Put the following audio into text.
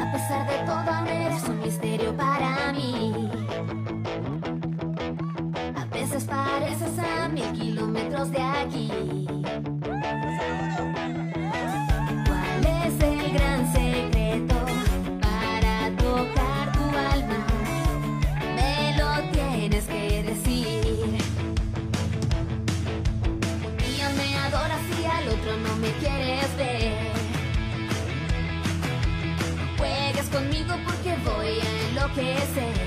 A pesar de todo, eres un misterio para mí. A veces pareces a 1000 kilómetros de aquí. ¿Cuál es el gran secreto para tocar tu alma? Me lo tienes que decir. Un día me adoras y al otro no me quieres ver. Juegues conmigo porque voy a enloquecer.